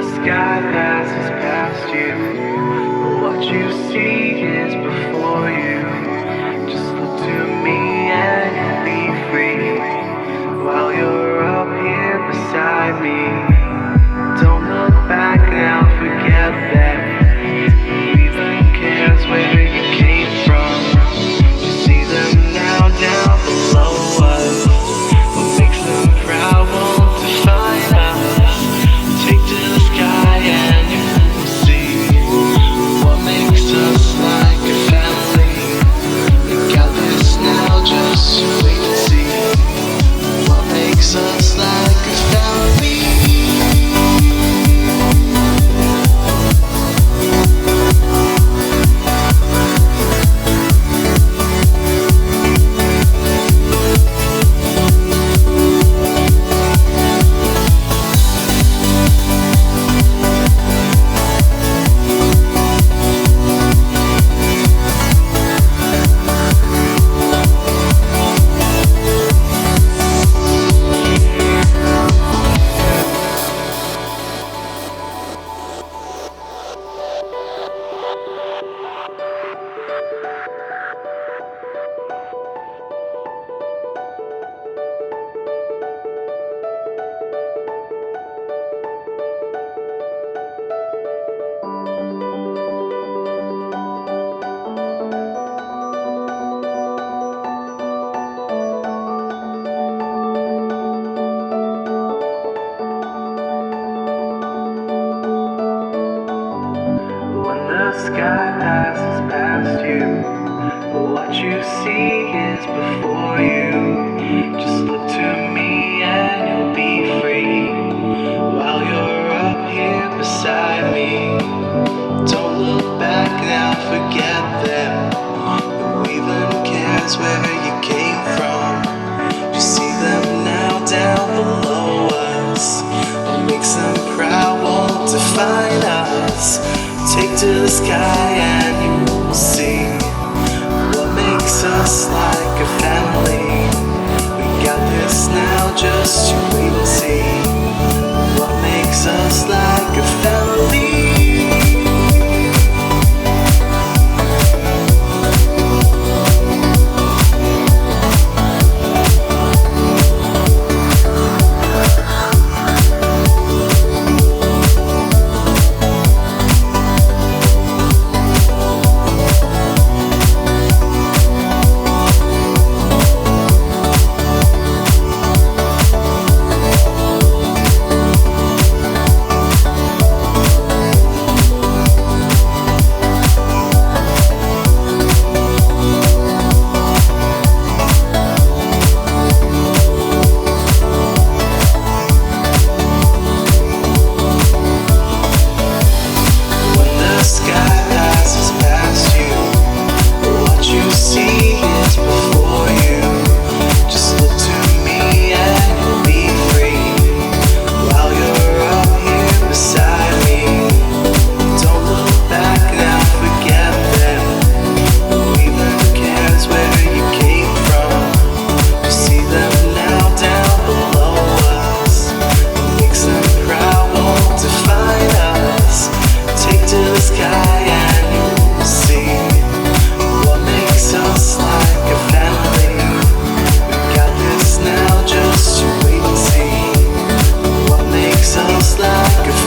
sky passes past you, but what you see is before you. Just look to me and you'll be free, while you're up here beside me. Don't look back now, forget that. Who even cares where you came from? You see them now down below us. What makes them proud won't define us. Take to the sky and you will see what makes us like a family. We got this now, just wait and see what makes us like a family. The sky passes past you, but what you see is before you. Just look to me and you'll be free, while you're up here beside me. Don't look back now, forget them. Who even cares where you came from? You see them now down below us. What makes them proud won't define us. Take to the sky and you will see what makes us like a family. We got this now, just you wait and see what makes us like a family. Like a